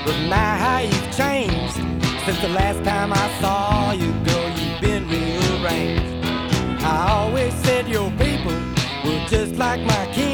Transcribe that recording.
But now how you've changed since the last time I saw you, girl, you've been rearranged. I always said your people were just like my king.